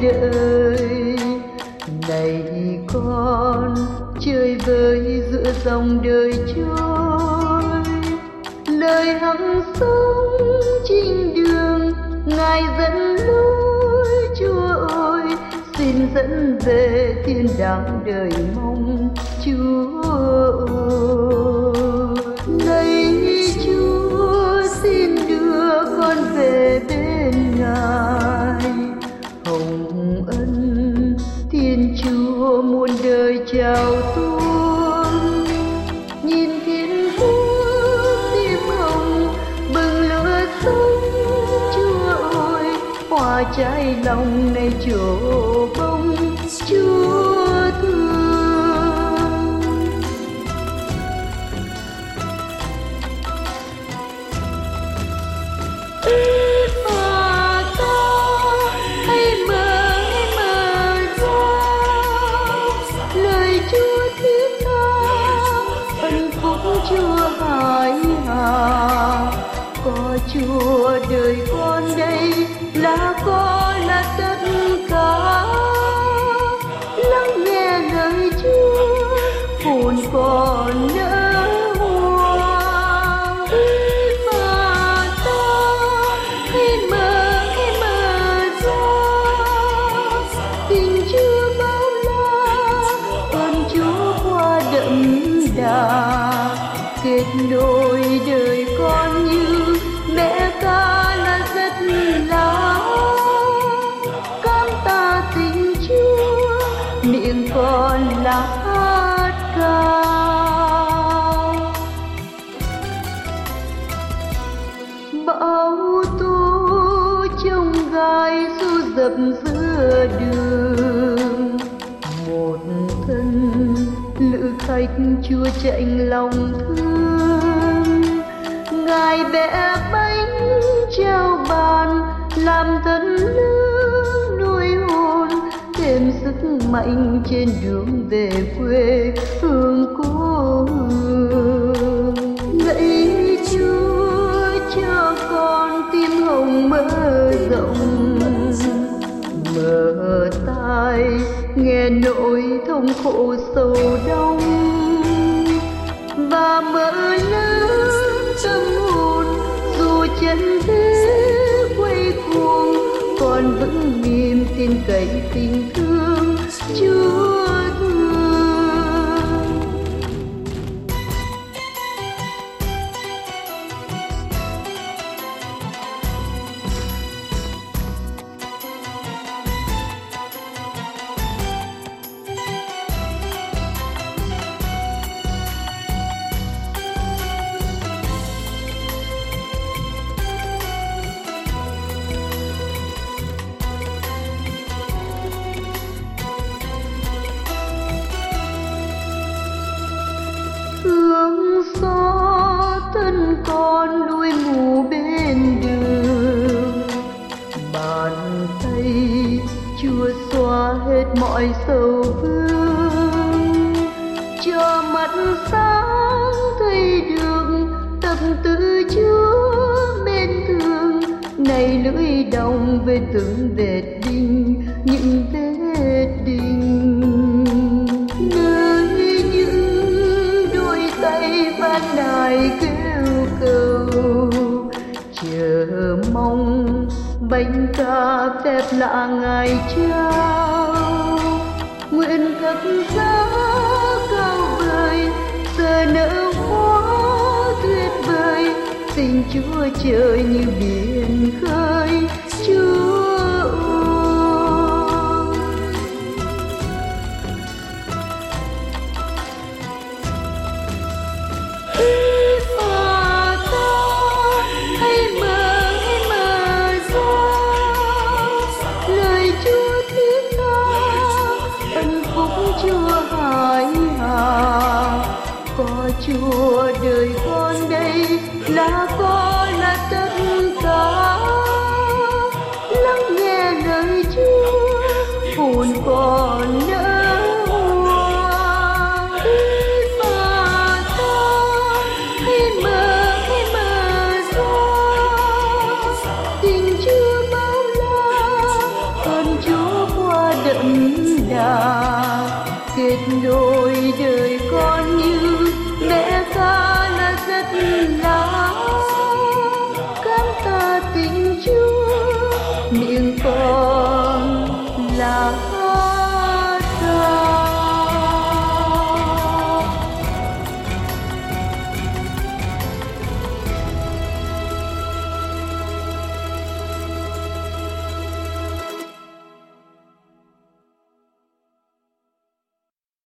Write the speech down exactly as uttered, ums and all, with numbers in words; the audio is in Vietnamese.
đời. Này con chơi vơi giữa dòng đời trôi, lời hằng sống trên đường Ngài dẫn lối. Chúa ơi xin dẫn về thiên đàng đời mong Chúa ơi. Này Chúa xin đưa con về bên Ngài, hồng ân Thiên Chúa muôn đời chào tuôn. Nhìn thiên quốc diêm hồng bừng lửa sống, Chúa ơi hoa trái lòng này trổ bông Chúa thương. Mà ta hãy mở mở ra lời Chúa thiết tha, ân phúc Chúa hải hà. Có Chúa đời con đây là có là tất cả. Lắng nghe lời Chúa hồn còn nở hoa. Mà ta hãy mở hãy mở ra tình Chúa bao la, ơn Chúa qua đậm đà. Kết nối đời con như mẹ ca là rất là cảm tạ tình Chúa, miệng con là hát ca. Bão tố trong gai xô dập giữa đường, một thân lữ khách Chúa chạnh lòng thương. Ngài bẻ bánh trao bàn làm thân lương nuôi hồn, thêm sức mạnh trên đường về quê hương cố hương. Lạy Chúa cho con tim hồng mở rộng, mở tai nghe nỗi thống khổ sầu đông, và mở lớn tâm hồn dù chân thế quay cuồng, còn vững niềm tin cậy tình thương Chúa thương. Hương gió thân con đuôi mù bên đường, bàn tay Chúa xóa hết mọi sầu vương, cho mắt sáng thấy đường tâm tư Chúa mến thương. Này lưỡi đồng về từng vết đinh, những vết đinh nơi những đôi tay van nài kêu cầu, chờ mong bánh ca phép lạ Ngài trao. Nguyện khắc giá cao vời giờ nở hoa tuyệt vời, tình Chúa trời như biển khơi Chúa ơi. Mà ta hãy mở hãy mở ra lời Chúa thiết tha, ân phúc Chúa hải hà. Có Chúa đời con đây là có là tất cả. Lắng nghe lời Chúa hồn còn nở hoa. Mà ta hãy mở hãy mở ra tình Chúa bao la, ơn Chúa là kết nối